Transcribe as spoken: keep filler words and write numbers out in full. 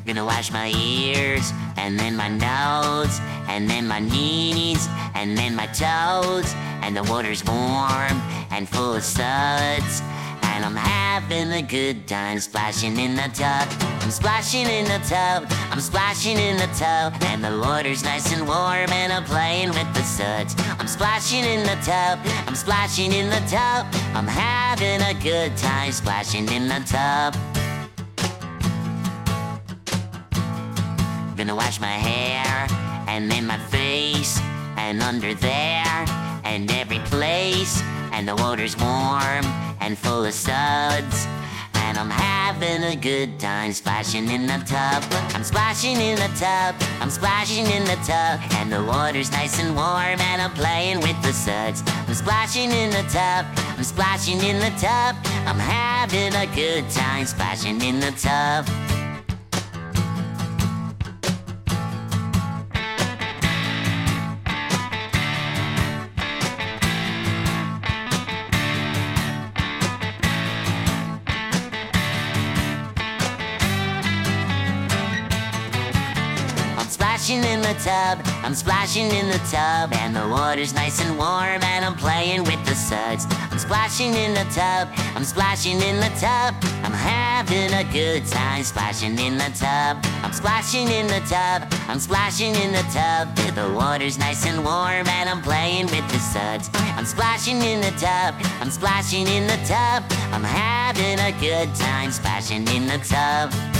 Gonna wash my ears, and then my nose, and then my knees, and then my toes. And the water's warm and full of suds, and I'm having a good time splashing in the tub. I'm splashing in the tub, I'm splashing in the tub, and the water's nice and warm and I'm playing with the suds. I'm splashing in the tub, I'm splashing in the tub, I'm having a good time splashing in the tub. Gonna wash my hair, and then my face, and under there, and every place. And the water's warm and full of suds, and I'm having a good time splashing in the tub. I'm splashing in the tub, I'm splashing in the tub, and the water's nice and warm and I'm playing with the suds. I'm splashing in the tub, I'm splashing in the tub, I'm having a good time splashing in the tub. Splashing in the tub, I'm splashing in the tub, and the water's nice and warm and I'm playing with the suds. I'm splashing in the tub, I'm splashing in the tub, I'm having a good time splashing in the tub. I'm splashing in the tub, I'm splashing in the tub, the water's nice and warm and I'm playing with the suds. I'm splashing in the tub, I'm splashing in the tub, I'm having a good time splashing in the tub.